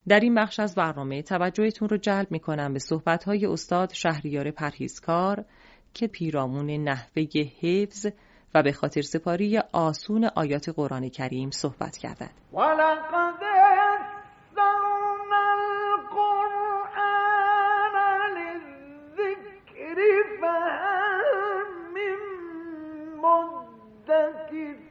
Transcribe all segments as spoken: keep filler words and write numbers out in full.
در این بخش از برنامه توجهتون رو جلب می‌کنم به صحبت‌های استاد شهریار پرهیزکار که پیرامون نحوه حفظ و به خاطر سپاری آسون آیات قرآن کریم صحبت کردند. ولقد یسرنا القرآن للذکر فهل من مدکر.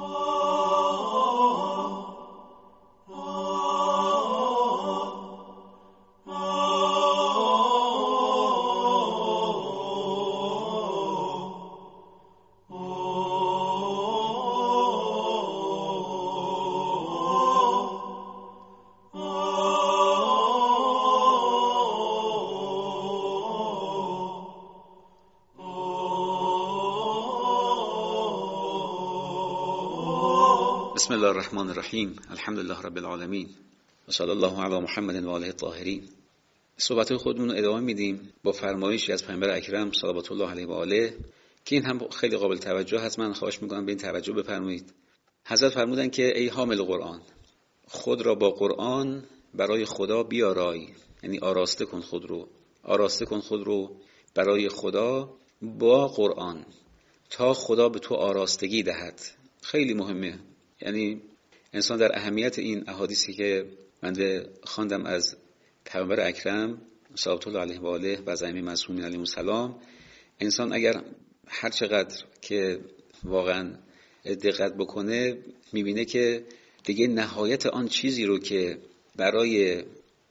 بسم الله الرحمن الرحیم. الحمد لله رب العالمین و صلی الله علی محمد و آله الطاهرین. صحبت خودمون رو ادامه میدیم با فرمایشی از پیامبر اکرم صلوات الله علیه و آله که این هم خیلی قابل توجه هست. من خواهش میکنم به این توجه بفرمایید. حضرت فرمودن که ای حامل قرآن، خود را با قرآن برای خدا بیارای، یعنی آراسته کن خود رو، آراسته کن خود رو برای خدا با قرآن تا خدا به تو آراستگی دهد. خیلی مهمه. یعنی انسان در اهمیت این احادیثی که من خواندم از پیامبر اکرم صلوات الله علیه و آله و از ائمه معصومین علیهم السلام، انسان اگر هر چقدر که واقعا دقت بکنه میبینه که دیگه نهایت آن چیزی رو که برای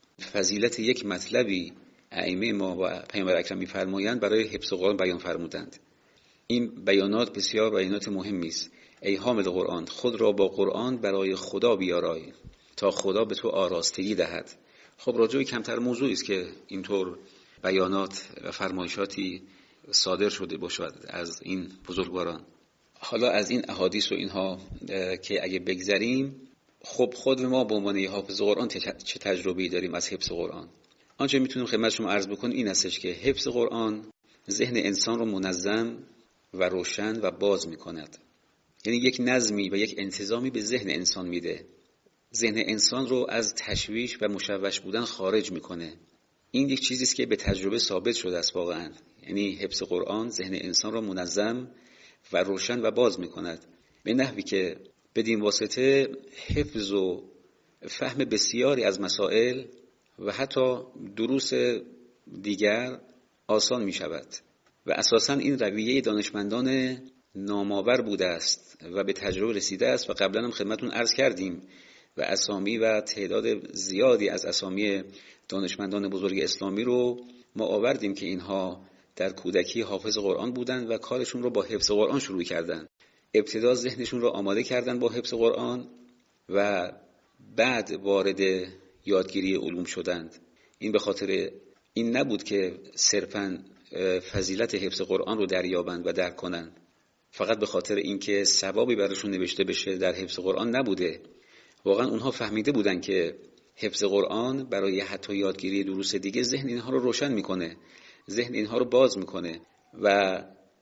فضیلت یک مطلبی ائمه ما و پیامبر اکرم میفرمایند برای حفظ قرآن بیان فرمودند. این بیانات بسیار بیانات مهمی است. ای حامل قرآن، خود را با قرآن برای خدا بیارای تا خدا به تو آراستگی دهد. خب راجعی کمتر موضوعی است که اینطور بیانات و فرمایشاتی صادر شده باشد از این بزرگواران. حالا از این احادیث و اینها که اگه بگذریم، خب خود ما به عنوان حافظ قرآن چه تجربه‌ای داریم از حفظ قرآن؟ آنچه میتونم خدمت شما عرض بکنم این استش که حفظ قرآن ذهن انسان رو منظم و روشن و باز میکند. یعنی یک نظمی و یک انتظامی به ذهن انسان میده. ذهن انسان رو از تشویش و مشوش بودن خارج میکنه. این یک چیزی است که به تجربه ثابت شده است واقعا. یعنی حفظ قرآن ذهن انسان رو منظم و روشن و باز میکند، به نحوی که بدین واسطه حفظ و فهم بسیاری از مسائل و حتی دروس دیگر آسان میشود. و اساساً این رویه دانشمندان نامآور بوده است و به تجربه رسیده است و قبلا هم خدمتون عرض کردیم و اسامی و تعداد زیادی از اسامی دانشمندان بزرگ اسلامی رو ما آوردیم که اینها در کودکی حافظ قرآن بودند و کارشون رو با حفظ قرآن شروع کردند. ابتدا ذهنشون رو آماده کردن با حفظ قرآن و بعد وارد یادگیری علوم شدند. این به خاطر این نبود که صرفاً فضیلت حفظ قرآن رو دریابند و درک کنند، فقط به خاطر اینکه ثوابی براشون نوشته بشه در حفظ قرآن نبوده. واقعا اونها فهمیده بودن که حفظ قرآن برای حتی یادگیری دروس دیگه ذهن اینها رو روشن میکنه، ذهن اینها رو باز میکنه و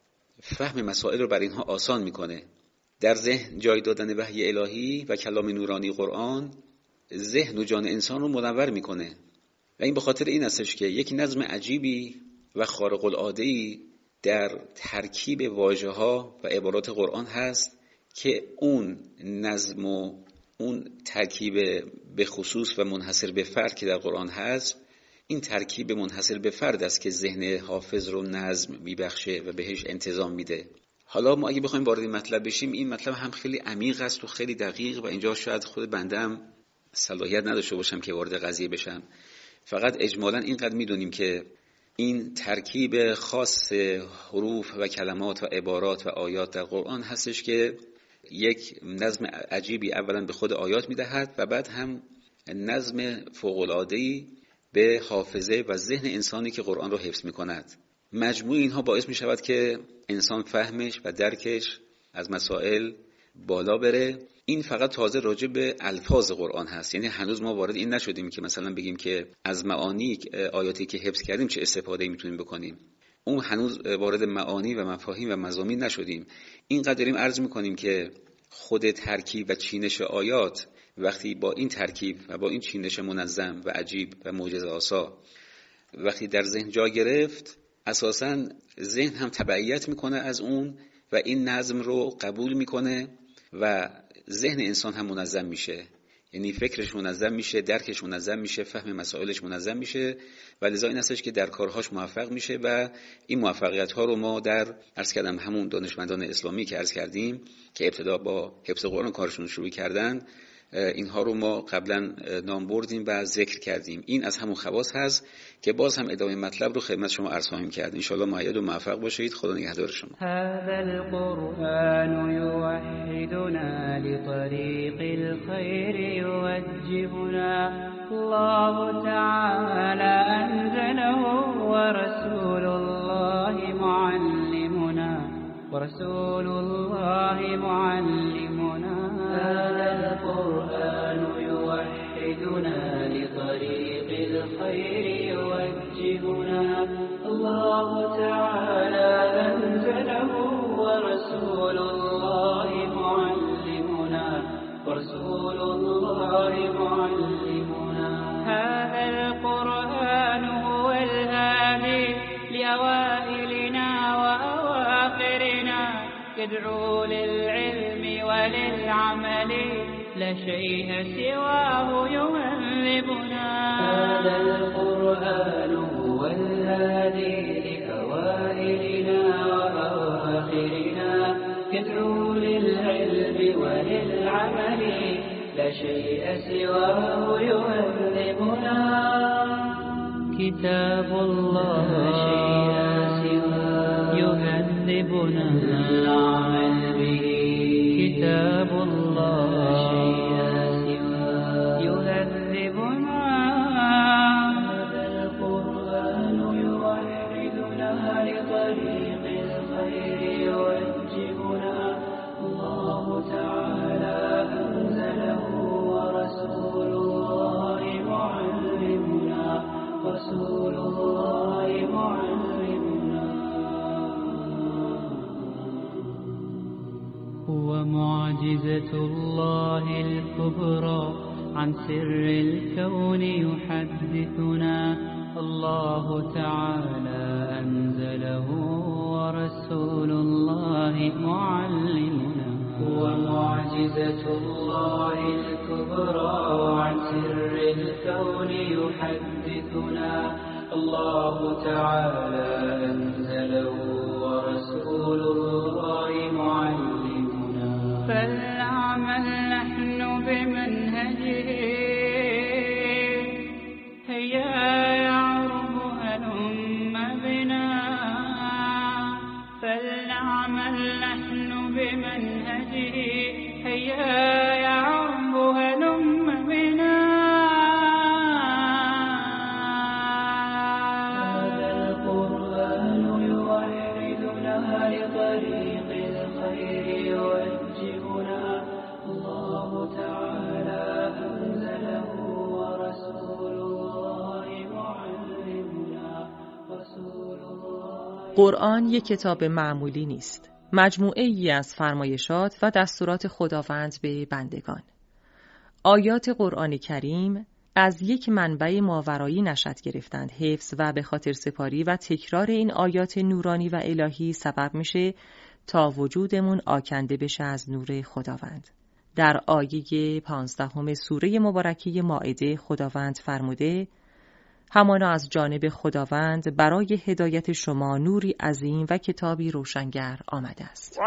فهم مسائل رو بر اینها آسان میکنه. در ذهن جای دادن وحی الهی و کلام نورانی قرآن ذهن و جان انسان رو منور میکنه و این به خاطر این استش که یک نظم عجیبی و خارق العاده‌ای در ترکیب واژه‌ها و عبارات قرآن هست که اون نظم و اون ترکیب به خصوص و منحصر به فرد که در قرآن هست، این ترکیب منحصر به فرد است که ذهن حافظ رو نظم میبخشه و بهش انتظام میده. حالا ما اگه بخوایم وارد مطلب بشیم، این مطلب هم خیلی عمیق است و خیلی دقیق و اینجا شاید خود بنده صلاحیت نداشته باشم که وارد قضیه بشم. فقط اجمالاً اینقدر میدونیم که این ترکیب خاص حروف و کلمات و عبارات و آیات در قرآن هستش که یک نظم عجیبی اولا به خود آیات میدهد و بعد هم نظم فوق‌العاده‌ای به حافظه و ذهن انسانی که قرآن رو حفظ میکند. مجموع اینها باعث میشود که انسان فهمش و درکش از مسائل بالا بره. این فقط تازه راجع به الفاظ قرآن هست، یعنی هنوز ما وارد این نشدیم که مثلا بگیم که از معانی آیاتی که حفظ کردیم چه استفاده میتونیم بکنیم. اون هنوز وارد معانی و مفاهیم و مضامین نشدیم. اینقدر داریم عرض میکنیم که خود ترکیب و چینش آیات وقتی با این ترکیب و با این چینش منظم و عجیب و معجزه‌آسا وقتی در ذهن جا گرفت، اساساً ذهن هم تبعیت میکنه از اون و این نظم رو قبول میکنه و ذهن انسان هم منظم میشه. یعنی فکرش منظم میشه، درکش منظم میشه، فهم مسائلش منظم میشه و لذا این هستش که در کارهاش موفق میشه و این موفقیت ها رو ما در عرض کردم همون دانشمندان اسلامی که عرض کردیم که ابتدا با حفظ قرآن کارشون شروع کردن، اینها رو ما قبلا نام بردیم و ذکر کردیم. این از همون خواص هست که باز هم ادامه مطلب رو خدمت شما عرض خواهیم کرد. ان شاء الله مؤید و موفق باشید. خدا نگهدار شما. هذا القرآن يوحدنا لطريق الخير يوجهنا الله تعالى أنزله ورسول الله معلمنا ورسول الله معلمنا. هذا القرآن يوحدنا لطريق الخير يوجهنا الله تعالى أنزله ورسول الله معلمنا ورسول الله معلمنا. هذا القرآن هو الهادي لأوائلنا وأواخرنا يدعو للعلم وللعمل لا شيء سواه يهذبنا. هذا القرآن هو الهادي لأوائلنا وأواخرنا يدعو للعلم وللعمل لا شيء سواه يهذبنا. كتاب الله يهذبنا العمل به. كتاب الله يهذبنا. هذا القرآن يوحدنا لطريق الخير يوجهنا الله تعالى أنزله ورسول الله معلمنا رسول الله معلمنا. هو معجزة الله الكبرى عن سر الكون يحدثنا الله تعالى أنزله ورسول الله معلمنا. هو معجزة الله الكبرى عن سر الكون يحدثنا الله تعالى أنزله ورسول الله معلمنا. فلنعمل نحن بمنهجه هيا يعرب هلم بنا. فلنعمل نحن بمنهجه هيا يعرب هلم بنا. هذا القرآن يوحدنا لطريق الخير يوجهنا الله تعالى أنزله ورسول الله معلمنا رسول الله. قرآن یک کتاب معمولی نیست. مجموعه ای از فرمایشات و دستورات خداوند به بندگان. آیات قرآن کریم از یک منبع ماورایی نشأت گرفتند. حفظ و به خاطر سپاری و تکرار این آیات نورانی و الهی سبب میشه تا وجودمون آکنده بشه از نور خداوند. در آیه پانزدهم سوره مبارکه مائده خداوند فرموده: همانا از جانب خداوند برای هدایت شما نوری عظیم و کتابی روشنگر آمده است.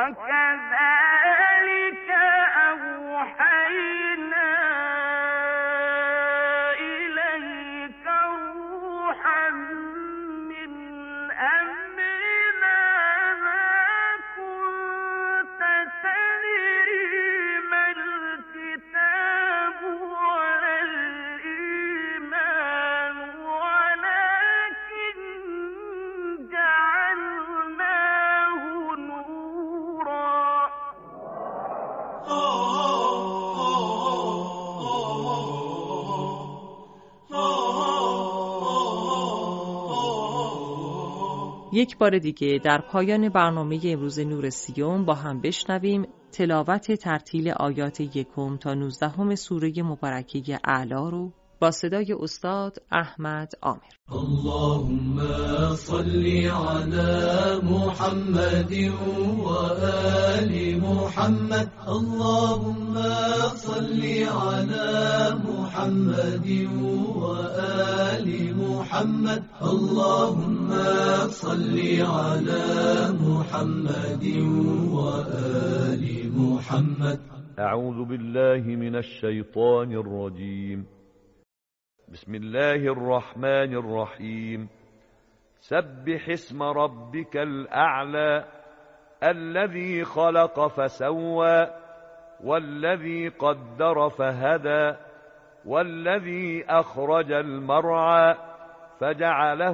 یک بار دیگه در پایان برنامه امروز نور سیوم با هم بشنویم تلاوت ترتیل آیات یکم تا نوزدهم سوره مبارکه اعلی رو با صدای استاد احمد عامر. اللهم صل على محمد و آل محمد. اللهم صل على محمد و آل محمد. اللهم صل على محمد و آل محمد. اعوذ بالله من الشیطان الرجیم. بسم الله الرحمن الرحيم. سبح اسم ربك الأعلى الذي خلق فسوى والذي قدر فهدى والذي أخرج المرعى فجعله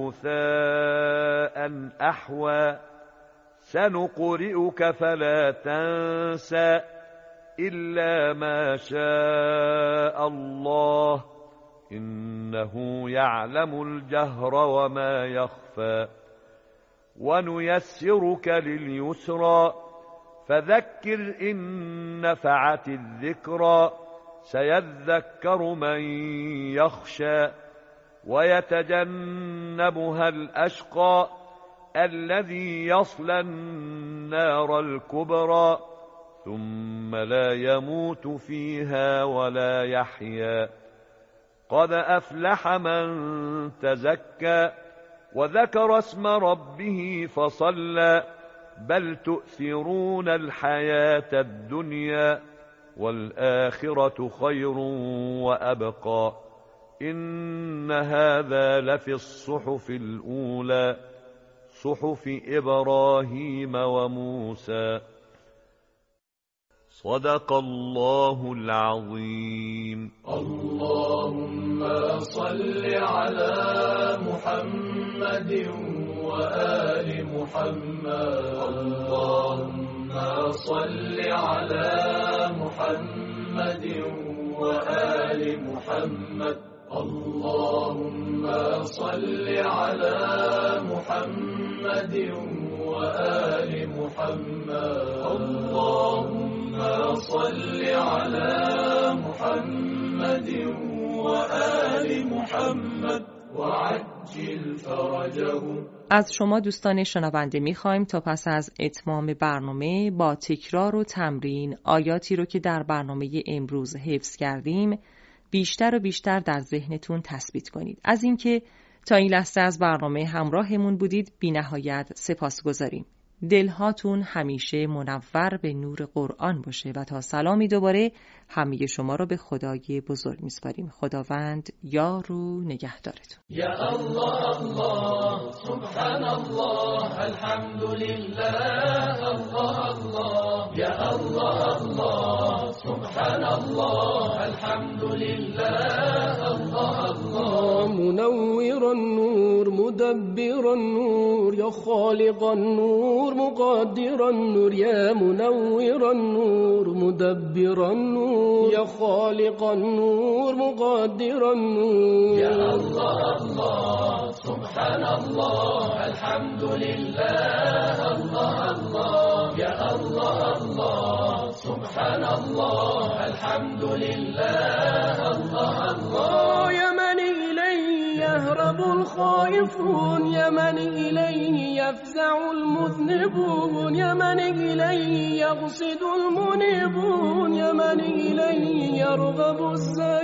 غثاء أحوى سنقرئك فلا تنسى إلا ما شاء الله إنه يعلم الجهر وما يخفى ونيسرك لليسرى فذكر إن نفعت الذكرى سيذكر من يخشى ويتجنبها الأشقى الذي يصلى النار الكبرى ثم لا يموت فيها ولا يحيا قد أفلح من تزكى وذكر اسم ربه فصلى بل تؤثرون الحياة الدنيا والآخرة خير وأبقى إن هذا لفي الصحف الأولى صحف إبراهيم وموسى. صدق الله العظيم. اللهم صل على محمد وآل محمد. اللهم صل على محمد وآل محمد. اللهم صل على محمد وآل محمد. اللهم صل على محمد وآل محمد وعجل فرجهم. از شما دوستان شنونده می‌خوایم تا پس از اتمام برنامه با تکرار و تمرین آیاتی رو که در برنامه امروز حفظ کردیم بیشتر و بیشتر در ذهنتون تثبیت کنید. از اینکه تا این لحظه از برنامه همراهمون بودید بی‌نهایت سپاسگزاریم. دلهاتون همیشه منور به نور قرآن باشه و تا سلامی دوباره همه شما رو به خدای بزرگ میسپاریم. خداوند یار و نگهدارتون. یا الله الله سبحان الله الحمد لله الله الله. یا الله الله سبحان الله الحمد لله الله الله. منور النور مدبر النور یا خالق النور مقدر النور. یا منور النور مدبر النور یا خالق النور مقدر النور. یا الله الله سبحان الله الحمد لله الله الله. یا الله الله سبحان الله الحمد لله الله الله. یا من إليه يهرب الخائفون يا من إليه يفزع المذنبون يا من إليه يقصد المنيبون يا من إليه يرغب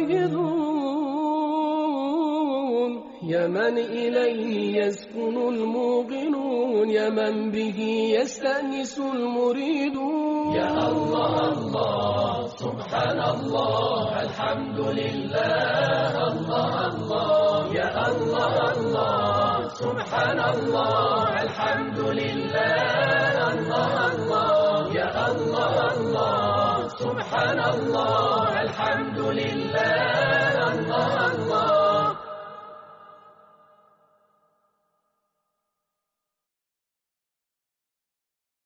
الزاهدون يا من إليه يسكن الموقنون يا من به يستأنس المريدون. يا الله الله سبحان الله الحمد لله الله الله. يا الله الله سبحان الله الحمد لله الله الله. يا الله الله سبحان الله الحمد لله